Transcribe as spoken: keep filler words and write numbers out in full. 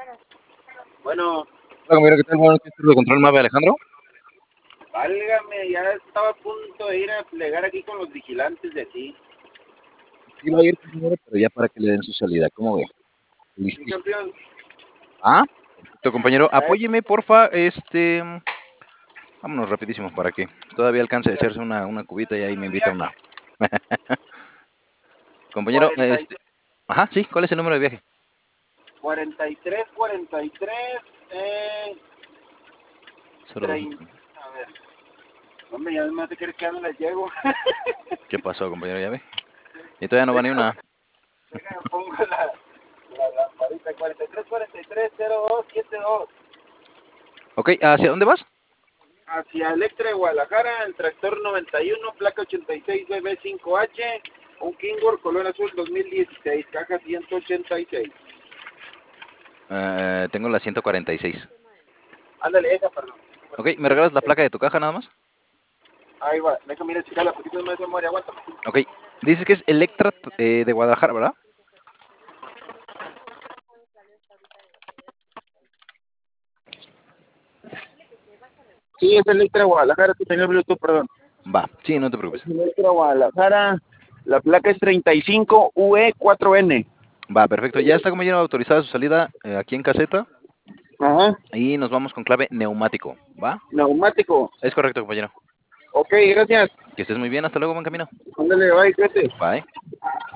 Bueno, Hola, compañero, ¿qué tal? Buenas noches, de control Mave, Alejandro. válgame, ya estaba a punto de ir a plegar aquí con los vigilantes de aquí. Sí, va a ir, compañero, pero ya para que le den su salida, ¿cómo ve? Sí, Listísimo. campeón. Ah, perfecto, compañero. Eh, Apóyeme, porfa, este... Vámonos rapidísimo para que todavía alcance a echarse una, una cubita y ahí me invita una. Compañero, cuarenta, este... Ajá, sí, ¿cuál es el número de viaje? cuarenta y tres, cuarenta y tres, eh, Solo dos. treinta. A ver, hombre, ya no te crees que no les llego. ¿Qué pasó, compañero? ¿Ya ve? Y todavía no va ni Déjame, una. déjame pongo la, la lamparita. cuarenta y tres, cuarenta y tres, cero dos, setenta y dos. Ok, ¿hacia dónde vas? Hacia Electra de Guadalajara, el tractor noventa y uno, placa ochenta y seis B B cinco H, un Kingworth color azul dos mil dieciséis, caja ciento ochenta y seis. Eh, tengo la ciento cuarenta y seis. Ándale, esa, perdón. Ok, ¿me regalas la placa de tu caja nada más? Ahí va, déjame ir a checar la poquito más de memoria, aguántame. Ok, dices que es Electra eh, de Guadalajara, ¿verdad? Sí, es Electra Guadalajara, tu señor Bluetooth, perdón. Va, sí, no te Es preocupes. Electra Guadalajara, la placa es treinta y cinco U E cuatro N. Va, perfecto. Ya está, compañero, autorizada su salida eh, aquí en caseta Ajá, y nos vamos con clave neumático. ¿Va? neumático. Es correcto, compañero. Ok, gracias. Que estés muy bien. Hasta luego, buen camino. Ándale, bye, cuídate. Bye.